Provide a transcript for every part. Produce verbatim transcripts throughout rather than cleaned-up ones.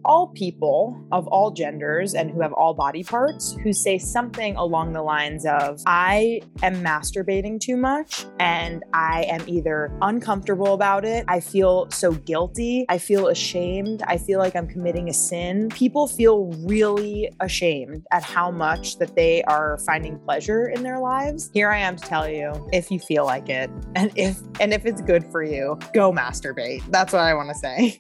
all people of all genders and who have all body parts who say something along the lines of, I am masturbating too much and I am either uncomfortable about it, I feel so guilty, I feel ashamed, I feel like I'm committing a sin. People feel really ashamed at how much that they are finding pleasure in their lives. Here I am to tell you, if you feel like it and if and if it's good for you, go masturbate. That's what I want to say.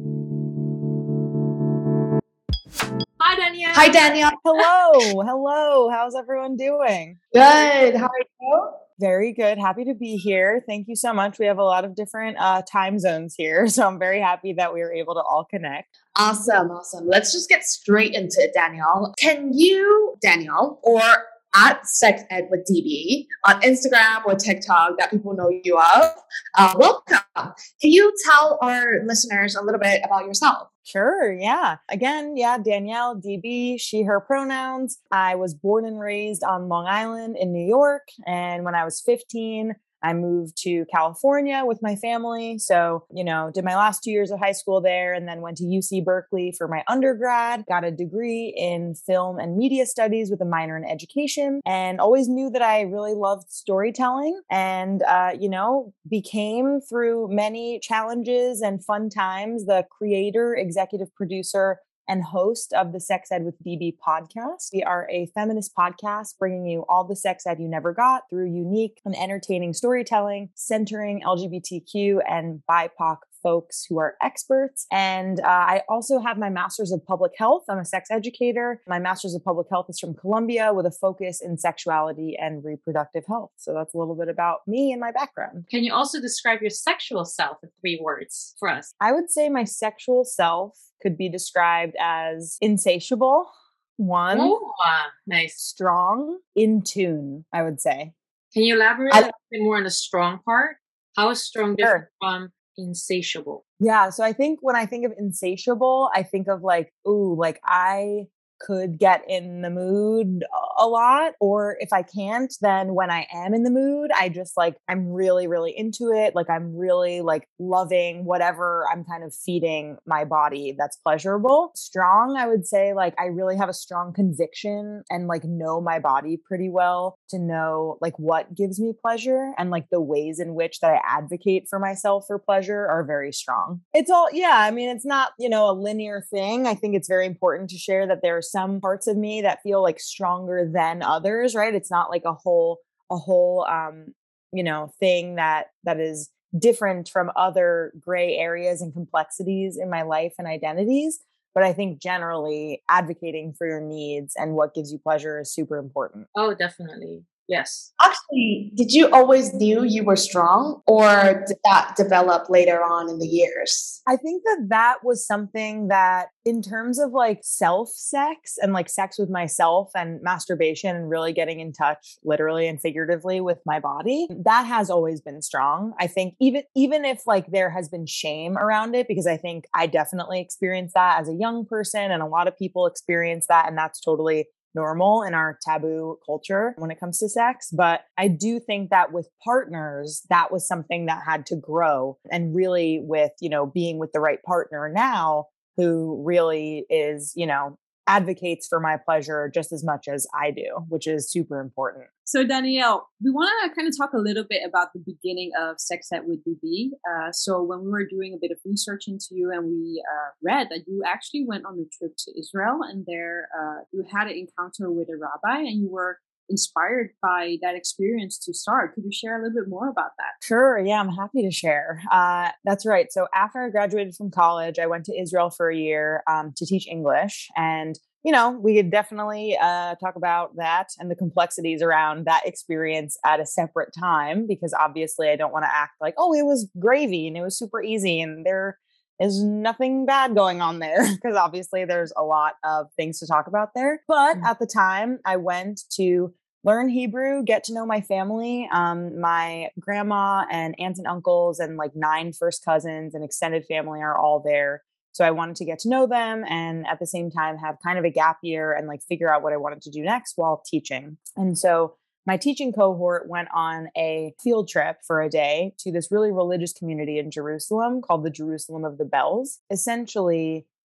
Hi, Danielle. Hi, Danielle. Hello. Hello. How's everyone doing? Good. How are you? Very good. Happy to be here. Thank you so much. We have a lot of different uh, time zones here, so I'm very happy that we were able to all connect. Awesome. Awesome. Let's just get straight into it, Danielle. Can you, Danielle, or at Sex Ed with D B on Instagram or TikTok that people know you of, uh, welcome. Can you tell our listeners a little bit about yourself? Sure. Yeah. Again, yeah, Danielle, D B, she, her pronouns. I was born and raised on Long Island in New York. And when I was fifteen, I moved to California with my family. So, you know, did my last two years of high school there and then went to U C Berkeley for my undergrad, got a degree in film and media studies with a minor in education, and always knew that I really loved storytelling and, uh, you know, became through many challenges and fun times the creator, executive producer, and host of the Sex Ed with D B podcast. We are a feminist podcast bringing you all the sex ed you never got through unique and entertaining storytelling, centering L G B T Q and B I P O C folks who are experts. And uh, I also have my master's of public health. I'm a sex educator. My master's of public health is from Columbia with a focus in sexuality and reproductive health. So that's a little bit about me and my background. Can you also describe your sexual self in three words for us? I would say my sexual self could be described as insatiable, one. Oh, nice. Strong, in tune, I would say. Can you elaborate I- a little bit more on the strong part? How is strong different Sure. from insatiable? Yeah. So I think when I think of insatiable, I think of like, ooh, like I could get in the mood a lot, or if I can't, then when I am in the mood, I just like, I'm really, really into it. Like I'm really like loving whatever I'm kind of feeding my body that's pleasurable. Strong, I would say like I really have a strong conviction and like know my body pretty well to know like what gives me pleasure, and like the ways in which that I advocate for myself for pleasure are very strong. It's all, yeah, I mean, it's not, you know, a linear thing. I think it's very important to share that there are some parts of me that feel like stronger than others, right? It's not like a whole, a whole, um, you know, thing that, that is different from other gray areas and complexities in my life and identities. But I think generally advocating for your needs and what gives you pleasure is super important. Oh, definitely. Yes. Actually, did you always knew you were strong, or did that develop later on in the years? I think that that was something that in terms of like self sex and like sex with myself and masturbation and really getting in touch literally and figuratively with my body, that has always been strong. I think even, even if like there has been shame around it, because I think I definitely experienced that as a young person and a lot of people experience that, and that's totally normal in our taboo culture when it comes to sex. But I do think that with partners, that was something that had to grow, and really with, you know, being with the right partner now who really is, you know, advocates for my pleasure just as much as I do, which is super important. So Danielle, we want to kind of talk a little bit about the beginning of Sex Ed with D B. Uh, so when we were doing a bit of research into you, and we uh, read that you actually went on a trip to Israel, and there uh, you had an encounter with a rabbi, and you were inspired by that experience to start. Could you share a little bit more about that? Sure. Yeah, I'm happy to share. Uh, that's right. So after I graduated from college, I went to Israel for a year um, to teach English. And you know, we could definitely uh, talk about that and the complexities around that experience at a separate time, because obviously I don't want to act like, oh, it was gravy and it was super easy and there is nothing bad going on there, because obviously there's a lot of things to talk about there. But mm-hmm. at the time I went to learn Hebrew, get to know my family. Um, my grandma and aunts and uncles and like nine first cousins and extended family are all there. So I wanted to get to know them and at the same time have kind of a gap year and like figure out what I wanted to do next while teaching. And so my teaching cohort went on a field trip for a day to this really religious community in Jerusalem called the Jerusalem of the Bells. Essentially,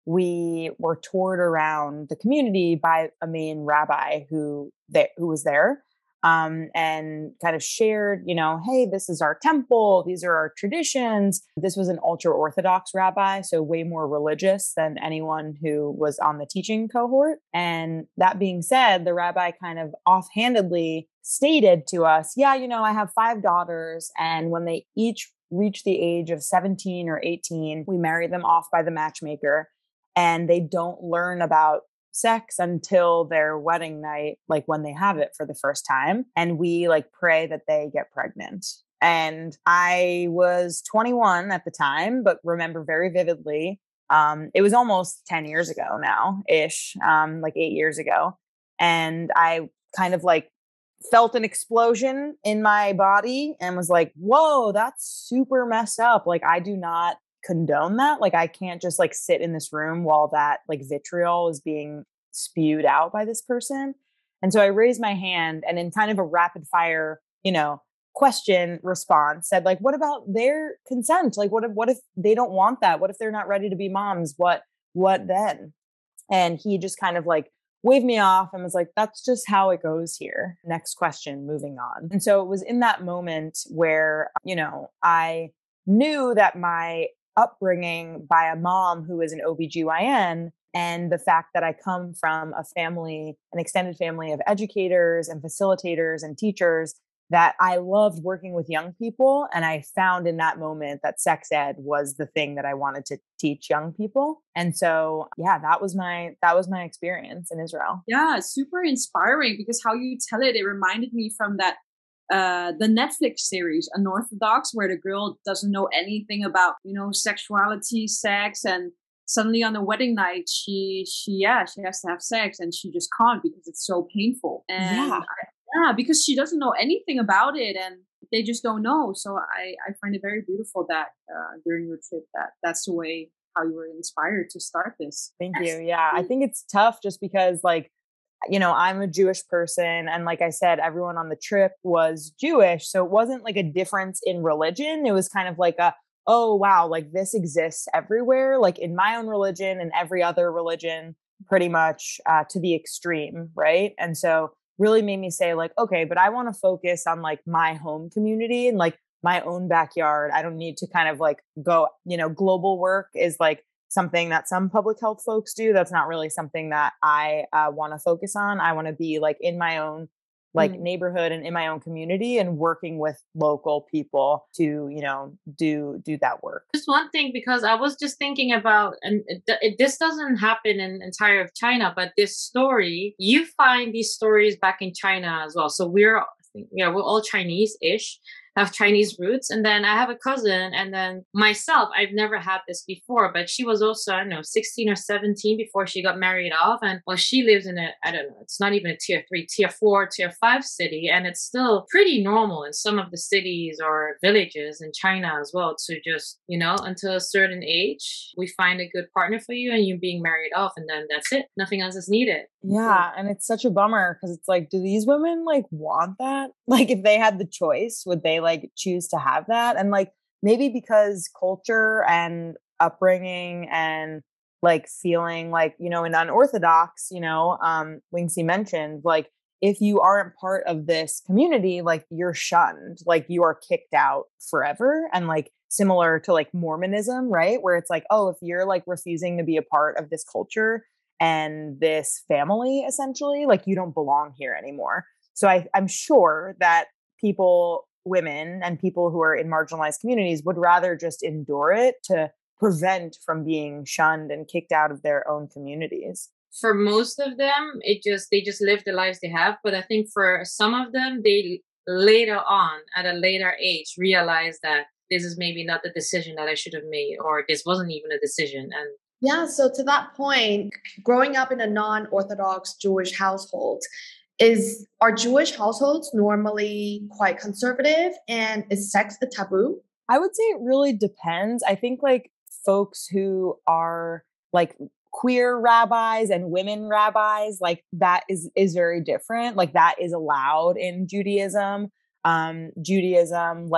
we were toured around the community by a main rabbi who they, who was there, um, and kind of shared, you know, hey, this is our temple. These are our traditions. This was an ultra Orthodox rabbi, so way more religious than anyone who was on the teaching cohort. And that being said, the rabbi kind of offhandedly stated to us, yeah, you know, I have five daughters, and when they each reach the age of seventeen or eighteen, we marry them off by the matchmaker, and they don't learn about sex until their wedding night, like when they have it for the first time. And we like pray that they get pregnant. And I was twenty-one at the time, but remember very vividly, um, it was almost ten years ago now ish, um, like eight years ago. And I kind of like felt an explosion in my body and was like, whoa, that's super messed up. Like, I do not condone that. Like, I can't just like sit in this room while that like vitriol is being spewed out by this person. And so I raised my hand and in kind of a rapid fire, you know, question response said like, what about their consent? Like, what if, what if they don't want that? What if they're not ready to be moms? What, what then? And he just kind of like waved me off and was like, that's just how it goes here. Next question, moving on. And so it was in that moment where, you know, I knew that my upbringing by a mom who is an O B G Y N and the fact that I come from a family, an extended family of educators and facilitators and teachers, that I loved working with young people. And I found in that moment that sex ed was the thing that I wanted to teach young people. And so, yeah, that was my, that was my experience in Israel. Yeah, super inspiring because how you tell it, it reminded me from that Uh, the Netflix series Unorthodox, where the girl doesn't know anything about, you know, sexuality, sex, and suddenly on the wedding night, she, she, yeah, she has to have sex and she just can't because it's so painful. And Yeah. I, yeah, because she doesn't know anything about it and they just don't know. So I, I find it very beautiful that uh, during your trip, that that's the way how you were inspired to start this. Thank you. Yeah. I think it's tough just because like, you know, I'm a Jewish person. And like I said, everyone on the trip was Jewish. So it wasn't like a difference in religion. It was kind of like a, oh, wow, like this exists everywhere, like in my own religion and every other religion, pretty much uh, to the extreme. Right. And so really made me say like, okay, but I want to focus on like my home community and like my own backyard. I don't need to kind of like go, you know, global work is like something that some public health folks do. That's not really something that I uh, want to focus on. I want to be like in my own like mm. neighborhood and in my own community and working with local people to, you know, do, do that work. Just one thing, because I was just thinking about, and it, it, this doesn't happen in entire of China, but this story, you find these stories back in China as well. So we're, yeah, we're all Chinese-ish, have Chinese roots. And then I have a cousin, and then myself, I've never had this before, but she was also, I don't know, sixteen or seventeen before she got married off. And well, she lives in a, I don't know, it's not even a tier three, tier four, tier five city. And it's still pretty normal in some of the cities or villages in China as well to just, you know, until a certain age, we find a good partner for you and you being married off. And then that's it. Nothing else is needed. Yeah. And it's such a bummer because it's like, do these women like want that? Like if they had the choice, would they like choose to have that? And like maybe because culture and upbringing and like feeling like, you know, in unorthodox, you know, um, Wingsi mentioned, like if you aren't part of this community, like you're shunned, like you are kicked out forever. And like similar to like Mormonism, right? Where it's like, oh, if you're like refusing to be a part of this culture and this family, essentially, like you don't belong here anymore. So I, I'm sure that people, women and people who are in marginalized communities would rather just endure it to prevent from being shunned and kicked out of their own communities. For most of them, it just, they just live the lives they have. But I think for some of them, they later on at a later age realize that this is maybe not the decision that I should have made, or this wasn't even a decision. And yeah, so to that point, growing up in a non-Orthodox Jewish household, is are Jewish households normally quite conservative, and is sex a taboo? I would say it really depends. I think like folks who are like queer rabbis and women rabbis, like that is is very different. Like that is allowed in Judaism. Um, Judaism like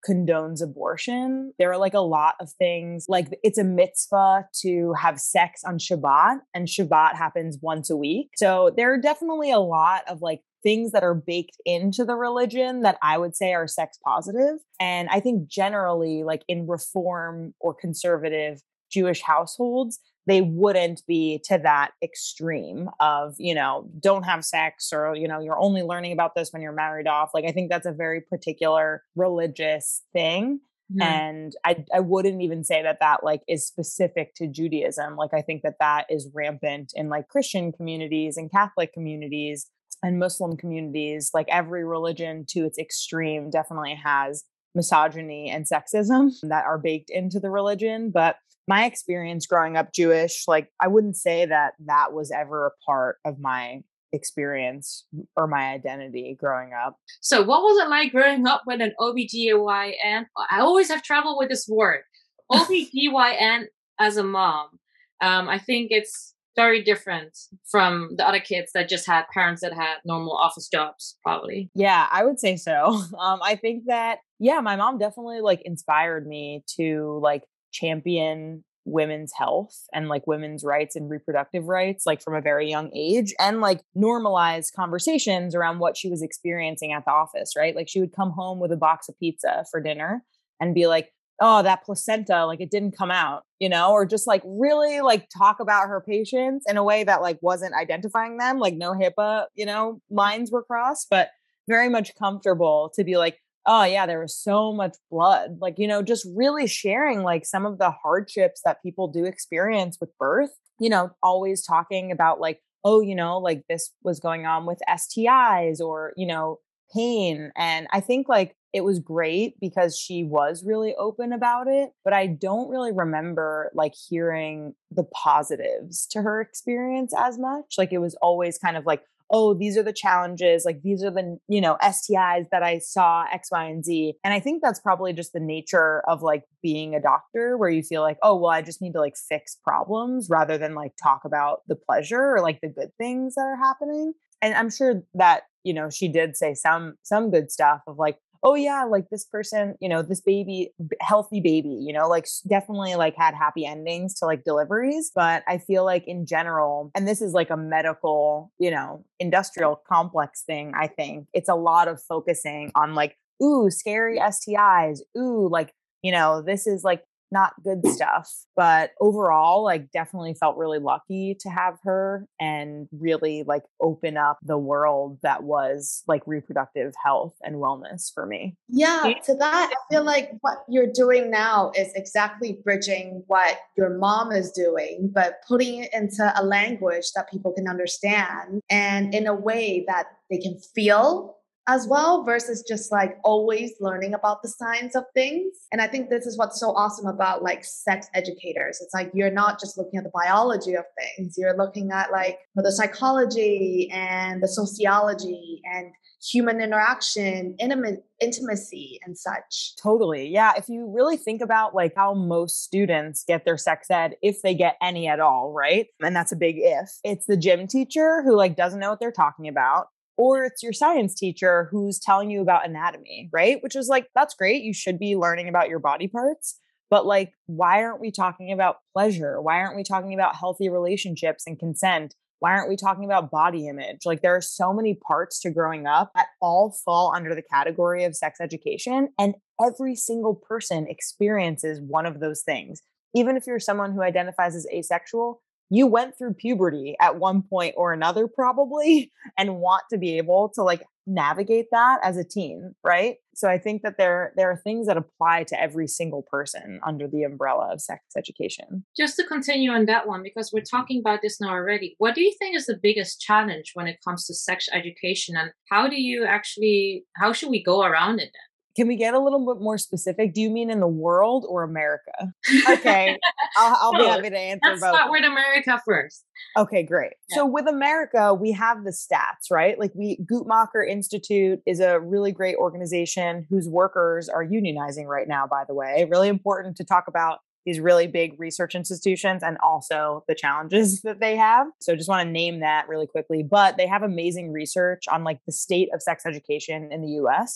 condones abortion. There are like a lot of things, like it's a mitzvah to have sex on Shabbat, and Shabbat happens once a week. So there are definitely a lot of like things that are baked into the religion that I would say are sex positive. And I think generally, like in reform or conservative Jewish households, they wouldn't be to that extreme of, you know, don't have sex, or, you know, you're only learning about this when you're married off. Like, I think that's a very particular religious thing. Mm-hmm. And I, I wouldn't even say that that like is specific to Judaism. Like, I think that that is rampant in like Christian communities and Catholic communities and Muslim communities. Like every religion to its extreme definitely has misogyny and sexism that are baked into the religion. But my experience growing up Jewish, like I wouldn't say that that was ever a part of my experience or my identity growing up. So what was it like growing up with an O B G Y N? I always have trouble with this word. O B G Y N as a mom. Um, I think it's very different from the other kids that just had parents that had normal office jobs, probably. Yeah, I would say so. Um, I think that, yeah, my mom definitely like inspired me to like champion women's health and like women's rights and reproductive rights, like from a very young age, and like normalize conversations around what she was experiencing at the office, right? Like she would come home with a box of pizza for dinner and be like, oh, that placenta, like it didn't come out, you know, or just like really like talk about her patients in a way that like wasn't identifying them, like no HIPAA, you know, lines were crossed, but very much comfortable to be like, oh yeah, there was so much blood. Like, you know, just really sharing like some of the hardships that people do experience with birth, you know, always talking about like, oh, you know, like this was going on with S T Is or, you know, pain. And I think like it was great because she was really open about it, but I don't really remember like hearing the positives to her experience as much. Like it was always kind of like, oh, these are the challenges, like these are the, you know, S T Is that I saw, X, Y, and Z. And I think that's probably just the nature of like being a doctor, where you feel like, oh, well, I just need to like fix problems rather than like talk about the pleasure or like the good things that are happening. And I'm sure that, you know, she did say some, some good stuff of like, oh yeah, like this person, you know, this baby, healthy baby, you know, like definitely like had happy endings to like deliveries. But I feel like in general, and this is like a medical, you know, industrial complex thing, I think it's a lot of focusing on like, ooh, scary S T Is, ooh, like, you know, this is like not good stuff. But overall, like definitely felt really lucky to have her and really like open up the world that was like reproductive health and wellness for me. Yeah, to that, I feel like what you're doing now is exactly bridging what your mom is doing, but putting it into a language that people can understand and in a way that they can feel as well, versus just like always learning about the science of things. And I think this is what's so awesome about like sex educators. It's like you're not just looking at the biology of things, you're looking at like the psychology and the sociology and human interaction, intimate, intimacy and such. Totally. Yeah. If you really think about like how most students get their sex ed, if they get any at all, right? And that's a big if. It's the gym teacher who like doesn't know what they're talking about. Or it's your science teacher who's telling you about anatomy, right? Which is like, that's great. You should be learning about your body parts. But like, why aren't we talking about pleasure? Why aren't we talking about healthy relationships and consent? Why aren't we talking about body image? Like there are so many parts to growing up that all fall under the category of sex education. And every single person experiences one of those things. Even if you're someone who identifies as asexual, you went through puberty at one point or another probably and want to be able to like navigate that as a teen, right? So I think that there there are things that apply to every single person under the umbrella of sex education. Just to continue on that one, because we're talking about this now already, what do you think is the biggest challenge when it comes to sex education, and how do you actually, how should we go around it then? Can we get a little bit more specific? Do you mean in the world or America? Okay, I'll, I'll be happy to answer Let's both. Let's start with America first. Okay, great. Yeah. So with America, we have the stats, right? Like we, Guttmacher Institute is a really great organization whose workers are unionizing right now, by the way. Really important to talk about these really big research institutions and also the challenges that they have. So just want to name that really quickly. But they have amazing research on like the state of sex education in the U S.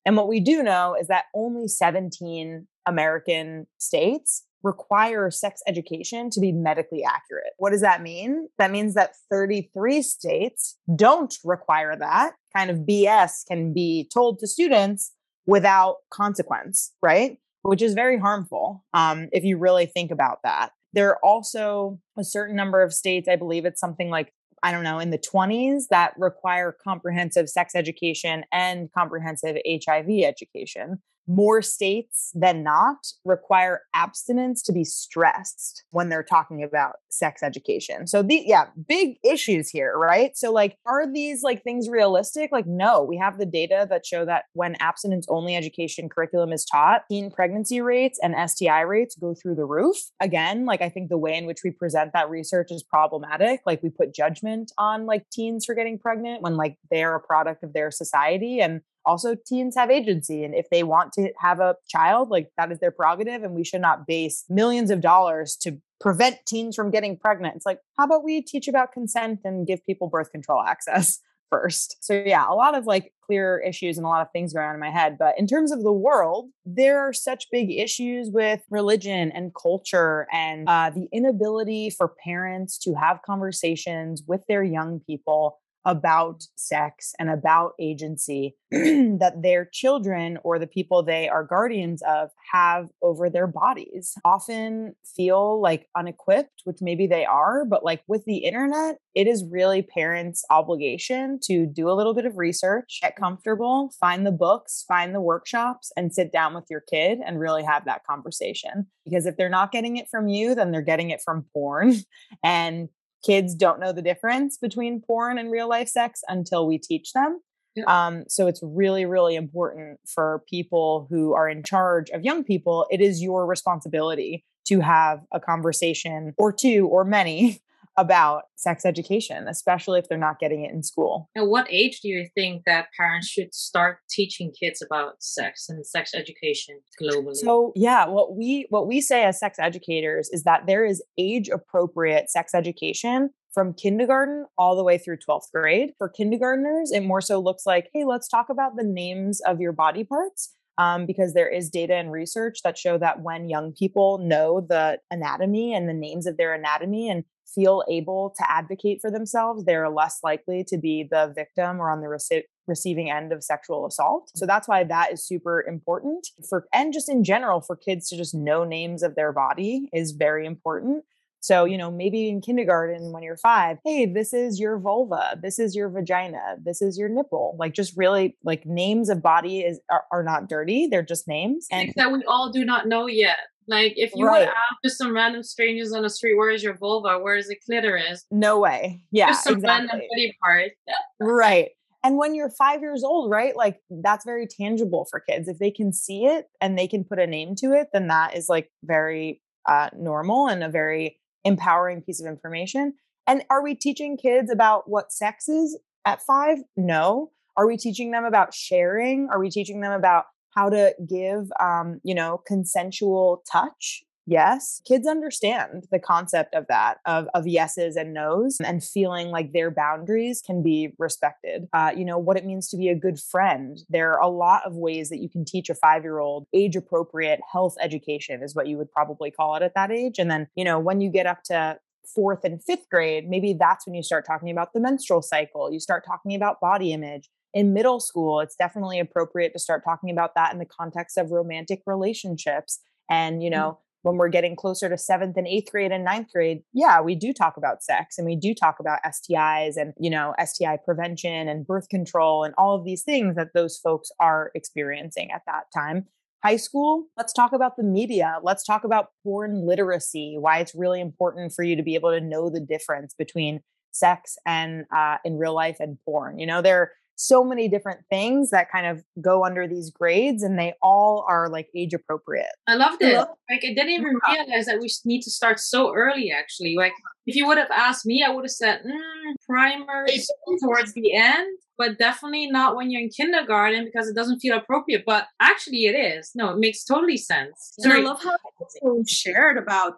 And what we do know is that only seventeen American states require sex education to be medically accurate. What does that mean? That means that thirty-three states don't require that. Kind of B S can be told to students without consequence, right? Which is very harmful um, if you really think about that. There are also a certain number of states, I believe it's something like, I don't know, in the twenties that require comprehensive sex education and comprehensive H I V education. More states than not require abstinence to be stressed when they're talking about sex education. So the, yeah, big issues here, right? So like, are these like things realistic? Like, no, we have the data that show that when abstinence only education curriculum is taught, teen pregnancy rates and S T I rates go through the roof. Again, like I think the way in which we present that research is problematic. Like we put judgment on like teens for getting pregnant when like they're a product of their society. And also, teens have agency. And if they want to have a child, like that is their prerogative. And we should not base millions of dollars to prevent teens from getting pregnant. It's like, how about we teach about consent and give people birth control access first? So yeah, a lot of like clear issues and a lot of things going on in my head. But in terms of the world, there are such big issues with religion and culture and uh, the inability for parents to have conversations with their young people about sex and about agency that their children or the people they are guardians of have over their bodies. Often feel like unequipped, which maybe they are, but like with the internet, it is really parents' obligation to do a little bit of research, get comfortable, find the books, find the workshops, and sit down with your kid and really have that conversation. Because if they're not getting it from you, then they're getting it from porn. And kids don't know the difference between porn and real life sex until we teach them. Yeah. Um, so it's really, really important for people who are in charge of young people. It is your responsibility to have a conversation or two or many about sex education, especially if they're not getting it in school. At what age do you think that parents should start teaching kids about sex and sex education globally? So yeah, what we what we say as sex educators is that there is age appropriate sex education from kindergarten all the way through twelfth grade. For kindergartners, it more so looks like, hey, let's talk about the names of your body parts. Um, because there is data and research that show that when young people know the anatomy and the names of their anatomy and feel able to advocate for themselves, they're less likely to be the victim or on the rece- receiving end of sexual assault. So that's why that is super important for, and just in general, for kids to just know names of their body is very important. So, you know, maybe in kindergarten when you're five, hey, this is your vulva, this is your vagina, this is your nipple. Like just really like names of body is are, are not dirty. They're just names. And that we all do not know yet. Like if you right. would ask just some random strangers on the street, where is your vulva? Where is the clitoris? No way. Yeah, just some exactly. random body part. Right. And when you're five years old, right, like that's very tangible for kids. If they can see it and they can put a name to it, then that is like very uh, normal and a very empowering piece of information. And are we teaching kids about what sex is at five? No. Are we teaching them about sharing? Are we teaching them about how to give, um, you know, consensual touch? Yes. Kids understand the concept of that, of, of yeses and nos, and feeling like their boundaries can be respected. Uh, you know, what it means to be a good friend. There are a lot of ways that you can teach a five-year-old age appropriate health education is what you would probably call it at that age. And then, you know, when you get up to fourth and fifth grade, maybe that's when you start talking about the menstrual cycle. You start talking about body image. In middle school, it's definitely appropriate to start talking about that in the context of romantic relationships. And, you know, mm-hmm. when we're getting closer to seventh and eighth grade and ninth grade, yeah, we do talk about sex and we do talk about S T Is and, you know, S T I prevention and birth control and all of these things that those folks are experiencing at that time. High school, let's talk about the media. Let's talk about porn literacy, why it's really important for you to be able to know the difference between sex and uh, in real life and porn. You know, there so many different things that kind of go under these grades and they all are like age appropriate. I love this. Like I didn't even realize that we need to start so early actually. Like if you would have asked me, I would have said mm, primary towards the end, but definitely not when you're in kindergarten because it doesn't feel appropriate. But actually it is. No, it makes totally sense. And I love how you shared about that.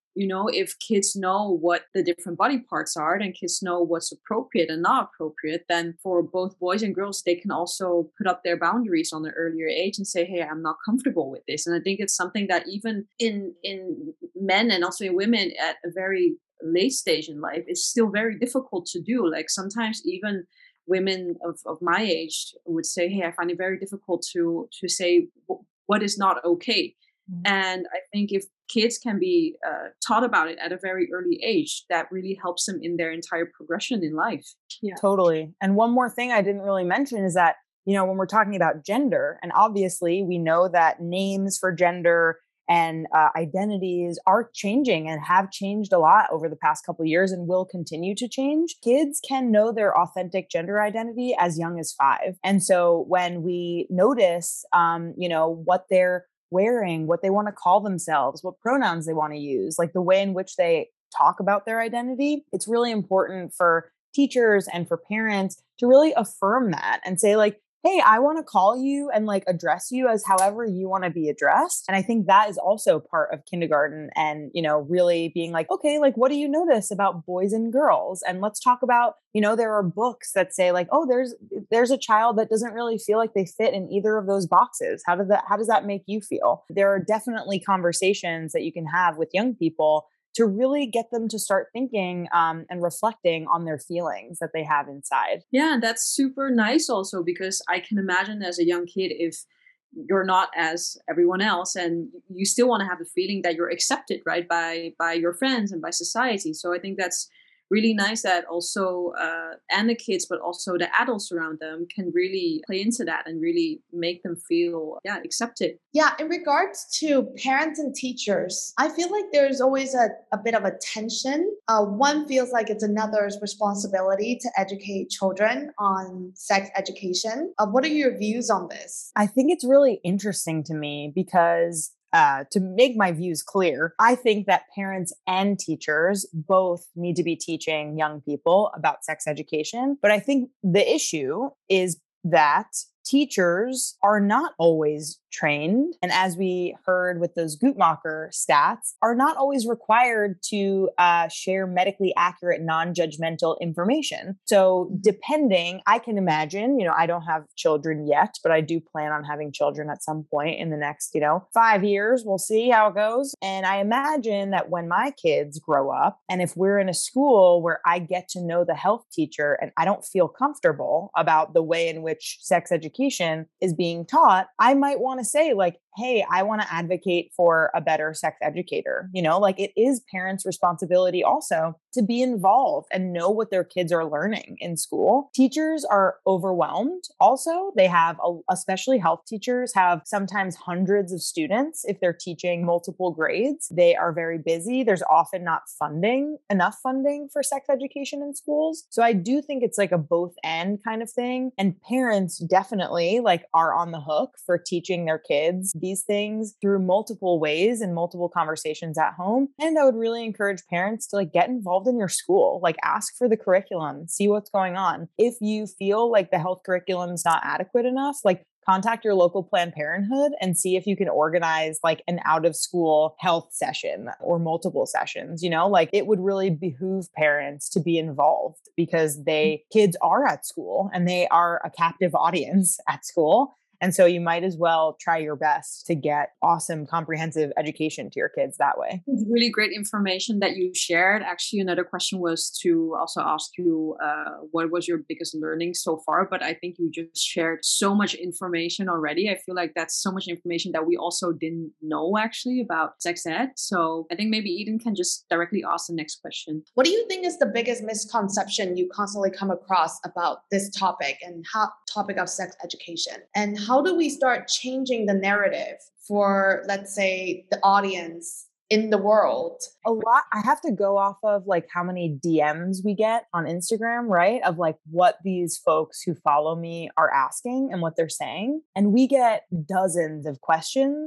you know, if kids know what the different body parts are and kids know what's appropriate and not appropriate, then for both boys and girls, they can also put up their boundaries on an earlier age and say, hey, I'm not comfortable with this. And I think it's something that even in in men and also in women at a very late stage in life, it's still very difficult to do. Like sometimes even women of, of my age would say, hey, I find it very difficult to to say w- what is not okay. Mhm. And I think if kids can be uh, taught about it at a very early age, that really helps them in their entire progression in life. Yeah. Totally. And one more thing I didn't really mention is that, you know, when we're talking about gender, and obviously we know that names for gender and uh, identities are changing and have changed a lot over the past couple of years and will continue to change. Kids can know their authentic gender identity as young as five. And so when we notice, um, you know, what they're wearing, what they want to call themselves, what pronouns they want to use, like the way in which they talk about their identity, it's really important for teachers and for parents to really affirm that and say like, hey, I want to call you and like address you as however you want to be addressed. And I think that is also part of kindergarten and, you know, really being like, okay, like, what do you notice about boys and girls? And let's talk about, you know, there are books that say like, oh, there's, there's a child that doesn't really feel like they fit in either of those boxes. How does that, how does that make you feel? There are definitely conversations that you can have with young people to really get them to start thinking um, and reflecting on their feelings that they have inside. Yeah, that's super nice also, because I can imagine as a young kid, if you're not as everyone else and you still want to have the feeling that you're accepted, right, by by your friends and by society. So I think that's really nice that also uh, and the kids, but also the adults around them can really play into that and really make them feel, yeah, accepted. Yeah, in regards to parents and teachers, I feel like there's always a, a bit of a tension. Uh, one feels like it's another's responsibility to educate children on sex education. Uh, what are your views on this? I think it's really interesting to me because uh, to make my views clear, I think that parents and teachers both need to be teaching young people about sex education. But I think the issue is that teachers are not always trained. And as we heard with those Guttmacher stats, are not always required to uh, share medically accurate, non-judgmental information. So depending, I can imagine, you know, I don't have children yet, but I do plan on having children at some point in the next, you know, five years. We'll see how it goes. And I imagine that when my kids grow up, and if we're in a school where I get to know the health teacher and I don't feel comfortable about the way in which sex education is being taught, I might want to say like, hey, I want to advocate for a better sex educator. You know, like it is parents' responsibility also to be involved and know what their kids are learning in school. Teachers are overwhelmed. Also, they have, a, especially health teachers, have sometimes hundreds of students if they're teaching multiple grades. They are very busy. There's often not funding, enough funding for sex education in schools. So I do think it's like a both and kind of thing. And parents definitely like are on the hook for teaching their kids these things through multiple ways and multiple conversations at home. And I would really encourage parents to like get involved in your school, like ask for the curriculum, see what's going on. If you feel like the health curriculum is not adequate enough, like contact your local Planned Parenthood and see if you can organize like an out of school health session or multiple sessions. You know, like it would really behoove parents to be involved because they kids are at school and they are a captive audience at school. And so you might as well try your best to get awesome, comprehensive education to your kids that way. Really great information that you shared. Actually, another question was to also ask you uh, what was your biggest learning so far? But I think you just shared so much information already. I feel like that's so much information that we also didn't know actually about sex ed. So I think maybe Eden can just directly ask the next question. What do you think is the biggest misconception you constantly come across about this topic and how topic of sex education? And how do we start changing the narrative for, let's say, the audience in the world? A lot. I have to go off of like how many D Ms we get on Instagram, right? Of like what these folks who follow me are asking and what they're saying. And we get dozens of questions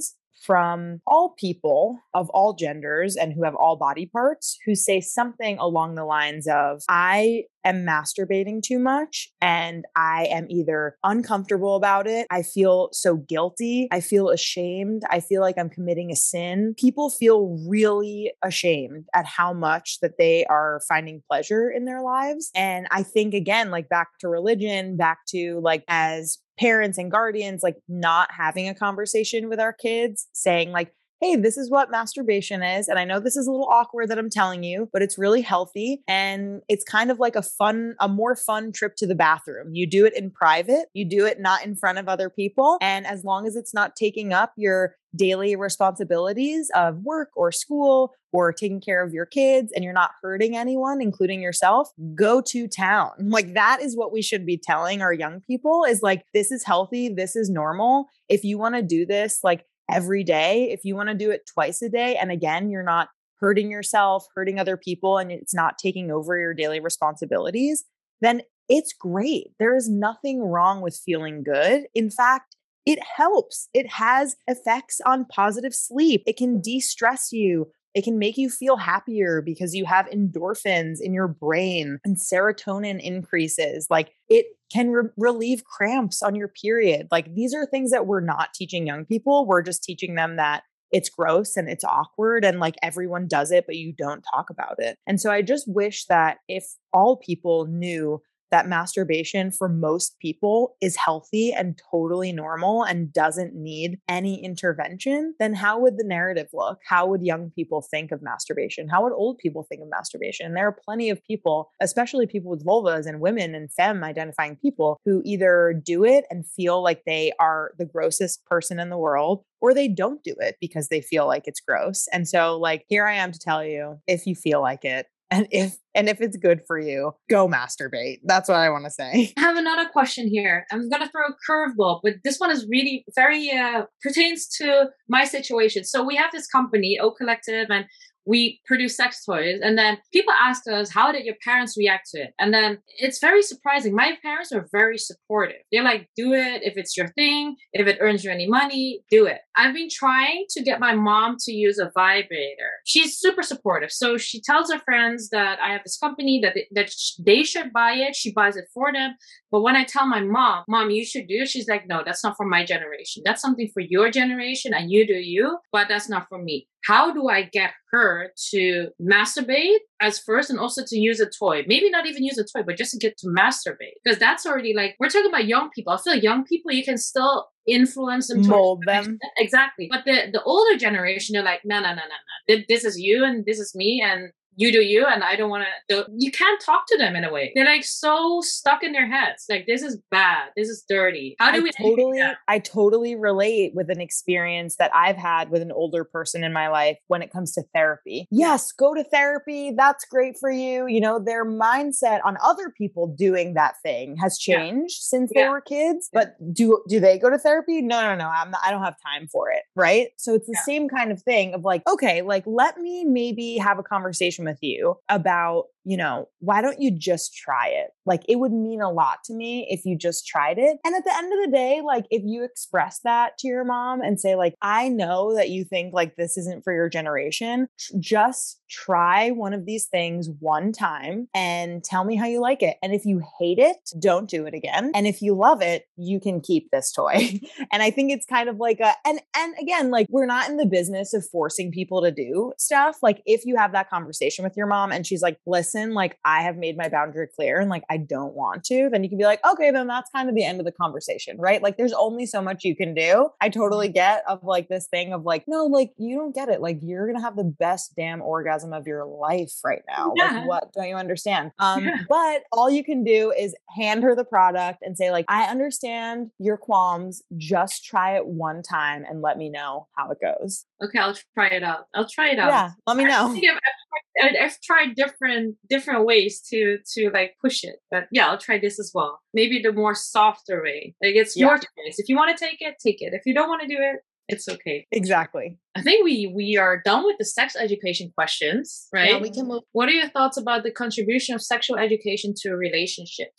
from all people of all genders and who have all body parts who say something along the lines of, I am masturbating too much and I am either uncomfortable about it. I feel so guilty. I feel ashamed. I feel like I'm committing a sin. People feel really ashamed at how much that they are finding pleasure in their lives. And I think, again, like back to religion, back to like as parents and guardians, like not having a conversation with our kids, saying like, hey, this is what masturbation is. And I know this is a little awkward that I'm telling you, but it's really healthy. And it's kind of like a fun, a more fun trip to the bathroom. You do it in private, you do it not in front of other people. And as long as it's not taking up your daily responsibilities of work or school or taking care of your kids and you're not hurting anyone, including yourself, go to town. Like that is what we should be telling our young people is like, this is healthy. This is normal. If you want to do this, like, every day, if you want to do it twice a day, and again, you're not hurting yourself, hurting other people, and it's not taking over your daily responsibilities, then it's great. There is nothing wrong with feeling good. In fact, it helps. It has effects on positive sleep. It can de-stress you. It can make you feel happier because you have endorphins in your brain and serotonin increases. Like it can re- relieve cramps on your period. Like these are things that we're not teaching young people. We're just teaching them that it's gross and it's awkward and like everyone does it, but you don't talk about it. And so I just wish that if all people knew that masturbation for most people is healthy and totally normal and doesn't need any intervention, then how would the narrative look? How would young people think of masturbation? How would old people think of masturbation? And there are plenty of people, especially people with vulvas and women and femme identifying people who either do it and feel like they are the grossest person in the world, or they don't do it because they feel like it's gross. And so like, here I am to tell you, if you feel like it, And if and if it's good for you, go masturbate. That's what I want to say. I have another question here. I'm going to throw a curveball, but this one is really very uh, pertains to my situation. So we have this company, O Collective, and we produce sex toys. And then people ask us, how did your parents react to it? And then it's very surprising. My parents are very supportive. They're like, do it. If it's your thing, if it earns you any money, do it. I've been trying to get my mom to use a vibrator. She's super supportive. So she tells her friends that I have this company, that they, that they should buy it. She buys it for them. But when I tell my mom, mom, you should do it, she's like, no, that's not for my generation. That's something for your generation and you do you, but that's not for me. How do I get her to masturbate as first and also to use a toy? Maybe not even use a toy, but just to get to masturbate. Because that's already like, we're talking about young people. I feel like young people, you can still influence them. Mold them. Exactly. But the, the older generation, they're like, no, no, no, no, no. This is you and this is me and you do you, and I don't want to. You can't talk to them in a way. They're like so stuck in their heads. Like, this is bad. This is dirty. How do I we totally? I totally relate with an experience that I've had with an older person in my life when it comes to therapy. Yes, go to therapy. That's great for you. You know, their mindset on other people doing that thing has changed yeah. since yeah. they were kids. But do do they go to therapy? No, no, no. I'm not, I don't have time for it. Right. So it's the yeah. same kind of thing of like, okay, like let me maybe have a conversation with you about, you know, why don't you just try it? Like it would mean a lot to me if you just tried it. And at the end of the day, like if you express that to your mom and say like, I know that you think like this isn't for your generation, just try one of these things one time and tell me how you like it. And if you hate it, don't do it again. And if you love it, you can keep this toy. And I think it's kind of like a, and, and again, like we're not in the business of forcing people to do stuff. Like if you have that conversation with your mom and she's like, listen, like I have made my boundary clear and like I don't want to, then you can be like, okay, then that's kind of the end of the conversation, right? Like there's only so much you can do. I totally get of like this thing of like, no, like you don't get it. Like you're going to have the best damn orgasm of your life right now. Yeah. Like what don't you understand? Um, yeah. But all you can do is hand her the product and say like, I understand your qualms. Just try it one time and let me know how it goes. Okay, I'll try it out. I'll try it out. Yeah, let me know. I've, I've, I've tried different different ways to to like push it, but yeah, I'll try this as well. Maybe the more softer way. Like it's yeah. your choice. If you want to take it, take it. If you don't want to do it, it's okay. Exactly. I think we we are done with the sex education questions, right? Yeah, we can move. What are your thoughts about the contribution of sexual education to relationships?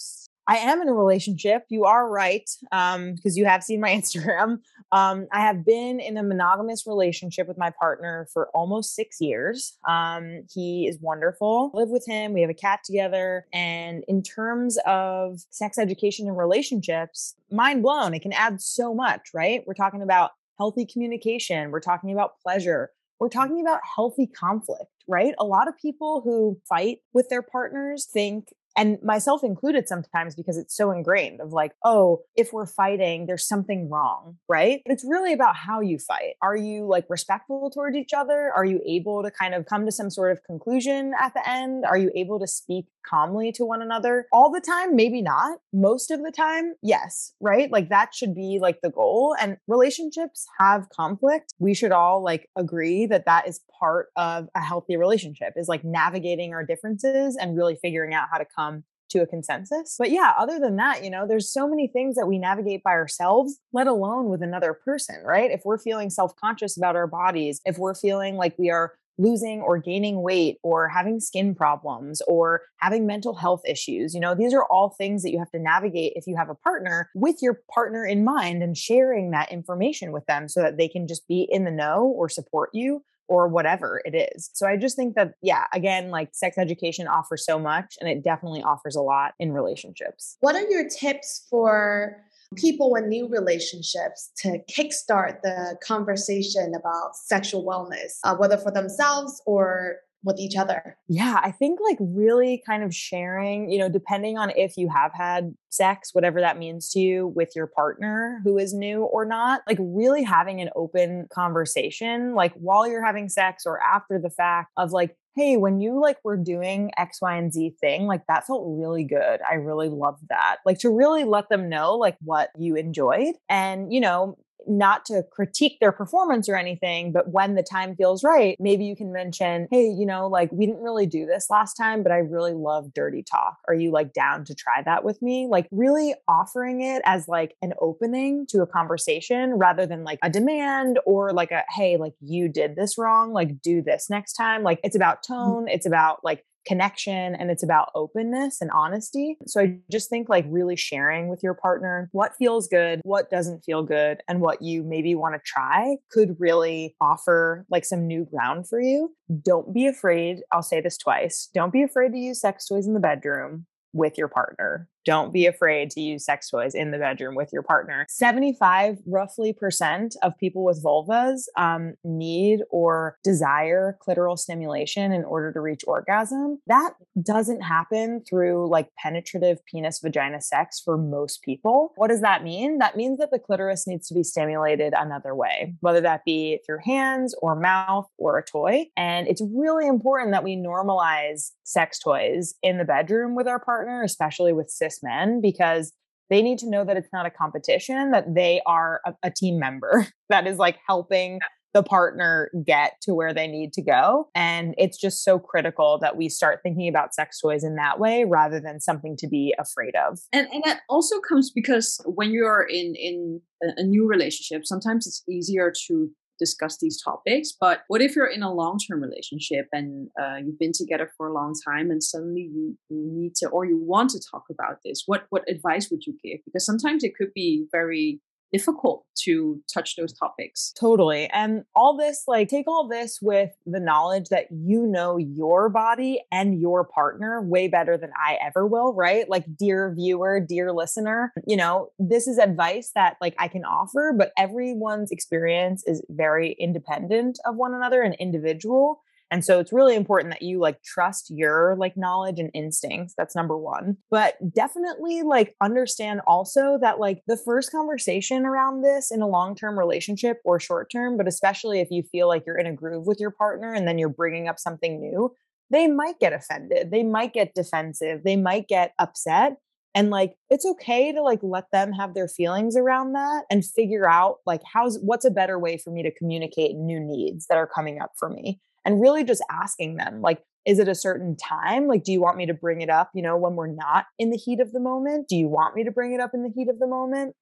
I am in a relationship. You are right. Um, because you have seen my Instagram. Um, I have been in a monogamous relationship with my partner for almost six years. Um, he is wonderful. I live with him. We have a cat together. And in terms of sex education and relationships, mind blown. It can add so much, right? We're talking about healthy communication. We're talking about pleasure. We're talking about healthy conflict, right? A lot of people who fight with their partners think, and myself included sometimes because it's so ingrained of like, oh, if we're fighting, there's something wrong, right? But it's really about how you fight. Are you like respectful toward each other? Are you able to kind of come to some sort of conclusion at the end? Are you able to speak calmly to one another? All the time? Maybe not. Most of the time, yes, right? Like that should be like the goal. And relationships have conflict. We should all like agree that that is part of a healthy relationship, is like navigating our differences and really figuring out how to come to a consensus. But yeah, other than that, you know, there's so many things that we navigate by ourselves, let alone with another person, right? If we're feeling self-conscious about our bodies, if we're feeling like we are losing or gaining weight or having skin problems or having mental health issues, you know, these are all things that you have to navigate if you have a partner, with your partner in mind, and sharing that information with them so that they can just be in the know or support you or whatever it is. So I just think that, yeah, again, like sex education offers so much, and it definitely offers a lot in relationships. What are your tips for people in new relationships to kickstart the conversation about sexual wellness, uh, whether for themselves or with each other? Yeah, I think like really kind of sharing, you know, depending on if you have had sex, whatever that means to you, with your partner who is new or not, like really having an open conversation, like while you're having sex or after the fact, of like, hey, when you like were doing X, Y, and Z thing, like that felt really good. I really loved that. Like to really let them know like what you enjoyed, and, you know, not to critique their performance or anything, but when the time feels right, maybe you can mention, hey, you know, like we didn't really do this last time, but I really love dirty talk. Are you like down to try that with me? Like really offering it as like an opening to a conversation rather than like a demand or like a, hey, like you did this wrong, like do this next time. Like it's about tone. It's about like connection, and it's about openness and honesty. So I just think like really sharing with your partner what feels good, what doesn't feel good, and what you maybe want to try could really offer like some new ground for you. Don't be afraid. I'll say this twice. Don't be afraid to use sex toys in the bedroom with your partner. Don't be afraid to use sex toys in the bedroom with your partner. seventy-five roughly percent of people with vulvas um, need or desire clitoral stimulation in order to reach orgasm. That doesn't happen through like penetrative penis vagina sex for most people. What does that mean? That means that the clitoris needs to be stimulated another way, whether that be through hands or mouth or a toy. And it's really important that we normalize sex toys in the bedroom with our partner, especially with cis men, because they need to know that it's not a competition, that they are a, a team member that is like helping the partner get to where they need to go. And it's just so critical that we start thinking about sex toys in that way rather than something to be afraid of. And and that also comes because when you're in in a, a new relationship, sometimes it's easier to discuss these topics. But what if you're in a long-term relationship and uh, you've been together for a long time, and suddenly you, you need to, or you want to talk about this? What what advice would you give? Because sometimes it could be very difficult to touch those topics. Totally. And all this, like, take all this with the knowledge that you know your body and your partner way better than I ever will, right? Like, dear viewer, dear listener, you know, this is advice that like I can offer, but everyone's experience is very independent of one another and individual. And so it's really important that you like trust your like knowledge and instincts. That's number one. But definitely like understand also that like the first conversation around this in a long-term relationship or short-term, but especially if you feel like you're in a groove with your partner and then you're bringing up something new, they might get offended. They might get defensive. They might get upset. And like, it's okay to like, let them have their feelings around that and figure out like, how's, what's a better way for me to communicate new needs that are coming up for me? And really just asking them, like, is it a certain time? Like, do you want me to bring it up, you know, when we're not in the heat of the moment? Do you want me to bring it up in the heat of the moment?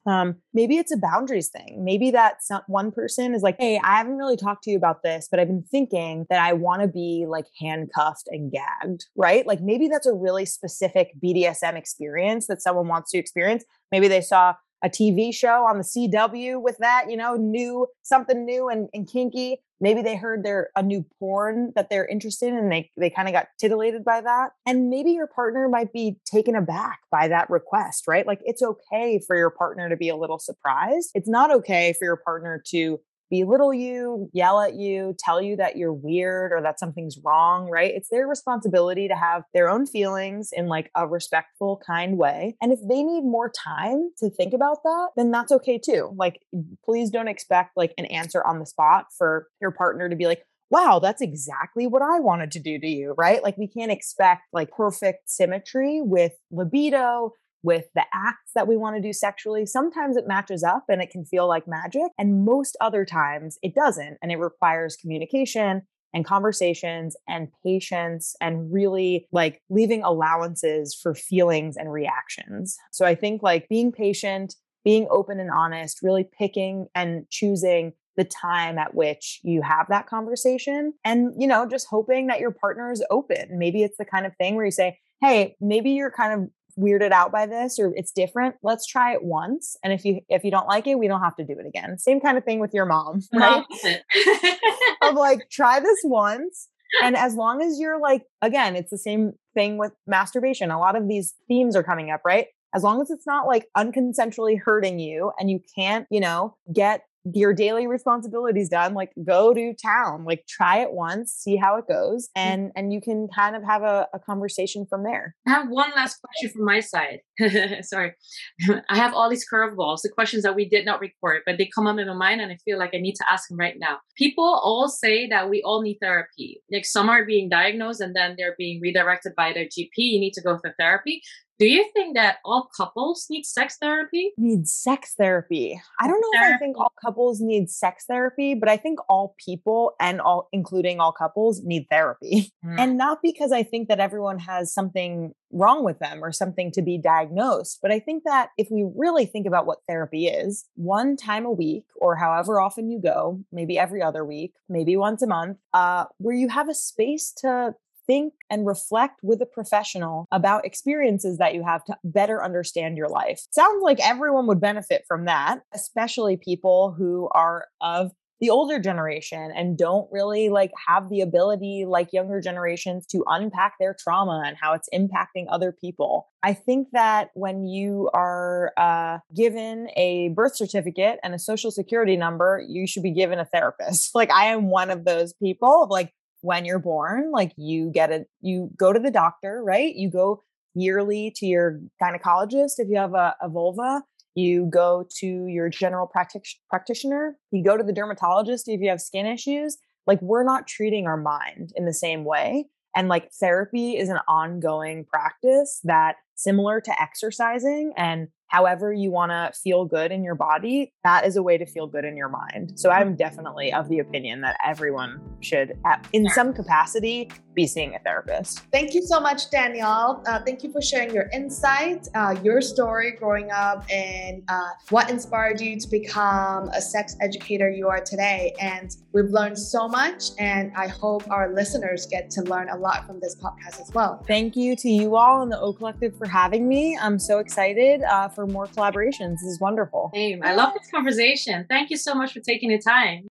Um, maybe it's a boundaries thing. Maybe that some, one person is like, hey, I haven't really talked to you about this, but I've been thinking that I want to be like handcuffed and gagged, right? Like maybe that's a really specific B D S M experience that someone wants to experience. Maybe they saw a T V show on the C W with that, you know, new, something new and, and kinky. Maybe they heard there a new porn that they're interested in and they, they kind of got titillated by that. And maybe your partner might be taken aback by that request, right? Like it's okay for your partner to be a little surprised. It's not okay for your partner to belittle you, yell at you, tell you that you're weird or that something's wrong, right? It's their responsibility to have their own feelings in like a respectful, kind way. And if they need more time to think about that, then that's okay too. Like, please don't expect like an answer on the spot for your partner to be like, wow, that's exactly what I wanted to do to you, right? Like we can't expect like perfect symmetry with libido, with the acts that we want to do sexually. Sometimes it matches up and it can feel like magic. And most other times it doesn't. And it requires communication and conversations and patience and really like leaving allowances for feelings and reactions. So I think like being patient, being open and honest, really picking and choosing the time at which you have that conversation and, you know, just hoping that your partner is open. Maybe it's the kind of thing where you say, hey, maybe you're kind of weirded out by this or it's different. Let's try it once. And if you, if you don't like it, we don't have to do it again. Same kind of thing with your mom, right? Of like, try this once. And as long as you're like, again, it's the same thing with masturbation. A lot of these themes are coming up, right? As long as it's not like unconsensually hurting you and you can't, you know, get your daily responsibilities done, like go to town, like try it once, see how it goes. And, and you can kind of have a, a conversation from there. I have one last question from my side. Sorry. I have all these curveballs, the questions that we did not record, but they come up in my mind and I feel like I need to ask them right now. People all say that we all need therapy. Like some are being diagnosed and then they're being redirected by their G P. You need to go for therapy. Do you think that all couples need sex therapy? Need sex therapy. I don't know if I think all couples need sex therapy, but I think all people and all, including all couples, need therapy. Mm. And not because I think that everyone has something wrong with them or something to be diagnosed. But I think that if we really think about what therapy is, one time a week or however often you go, maybe every other week, maybe once a month, uh, where you have a space to think and reflect with a professional about experiences that you have to better understand your life. Sounds like everyone would benefit from that, especially people who are of the older generation and don't really like have the ability like younger generations to unpack their trauma and how it's impacting other people. I think that when you are uh, given a birth certificate and a social security number, you should be given a therapist. Like I am one of those people. Like when you're born, like you get a, you go to the doctor, right? You go yearly to your gynecologist if you have a, a vulva. You go to your general practic- practitioner. You go to the dermatologist if you have skin issues. Like we're not treating our mind in the same way. And like therapy is an ongoing practice that similar to exercising and however you want to feel good in your body, that is a way to feel good in your mind. So I'm definitely of the opinion that everyone should, in some capacity, be seeing a therapist. Thank you so much, Danielle. Uh, thank you for sharing your insight, uh, your story growing up, and uh, what inspired you to become a sex educator you are today. And we've learned so much, and I hope our listeners get to learn a lot from this podcast as well. Thank you to you all and the O Collective for having me. I'm so excited uh, for more collaborations. This is wonderful. Same. I love this conversation. Thank you so much for taking the time.